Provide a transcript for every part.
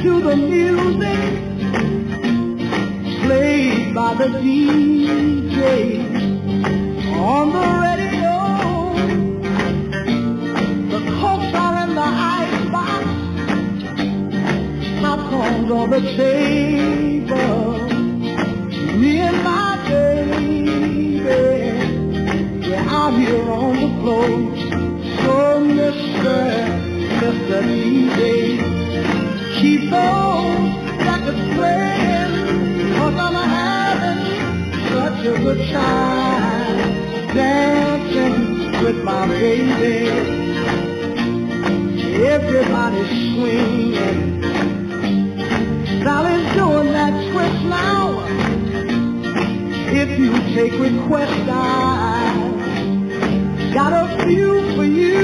to the music played by the DJ on the radio. The Cokes are in the icebox, popcorn's on the table. Me and my baby, we're out here on the floor. So Mr. DJ, keep those records playing, 'cause I'm having such a good time dancing with my baby. Everybody's swinging, Sally's doing that twist now. If you take requests, I got a few for you.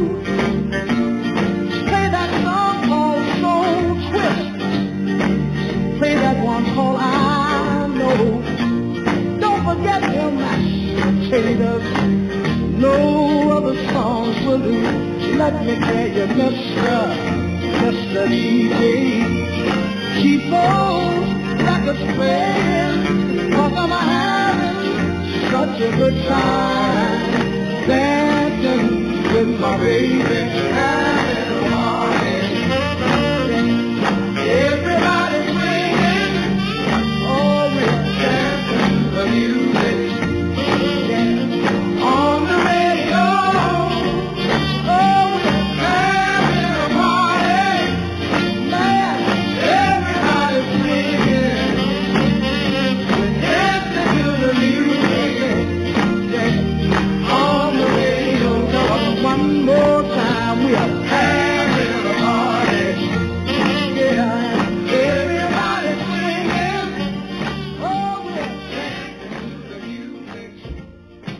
Play that song called Soul Twist. Play that one called I Know. Don't forget your mashed potatoes. No other songs will do. Let me tell you, Mr. DJ, keep those records playing, 'cause I'm having such a good time dancing with my baby. Having a party. Everybody swinging, oh, we're dancing to the music. On the radio, oh, we're having a party. Man, everybody swinging, we're dancing to the music. On the radio, one more time, we are